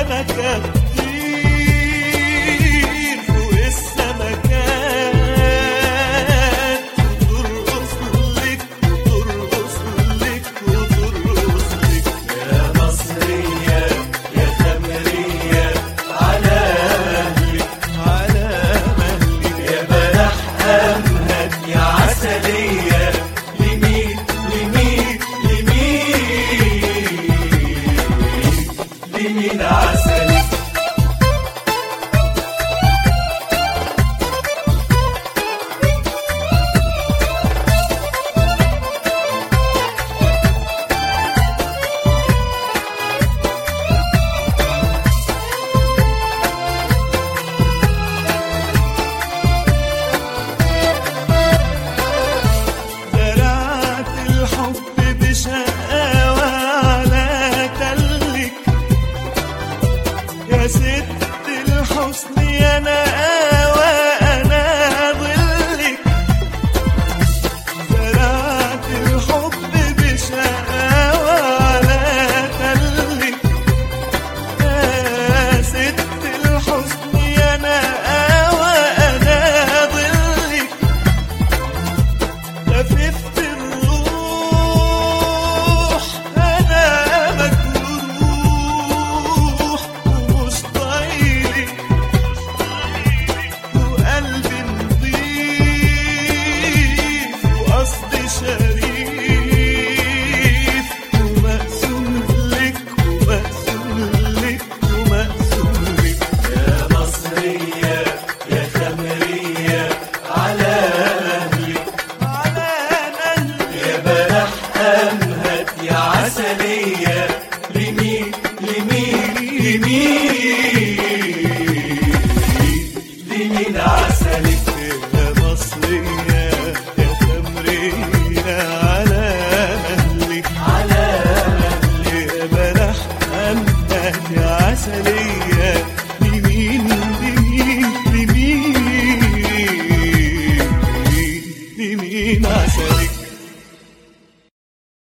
سمكة تطير فوق السمكات وترقص لك وترقص لك وترقص لك. يا مصرية يا خمرية على مهلك على مهلك يا بلح أمهد يا عسلية. لمين لمين لمين لمين عسلك. زرعت الحب بشقاوة على تلك يا ست الحسن يا نقاوة أنا ظلك. زرعت الحب بشقاوة على تلك يا ست الحسن يا نقاوة أنا ظلك. لففت الروح أنا مجروح ومش طايلك وقلبي نضيف وقصدي شريف ومقسوم لك ومقسوم لك ومقسوم لك. يا مصرية يا خمرية على مهلك على مهلك يا بلح أمهد يا عسلية. لمين لمين لمين لمين عسلك. يا مصرية يا خمرية على مهلك على مهلك يا بلح أمهد يا عسلية.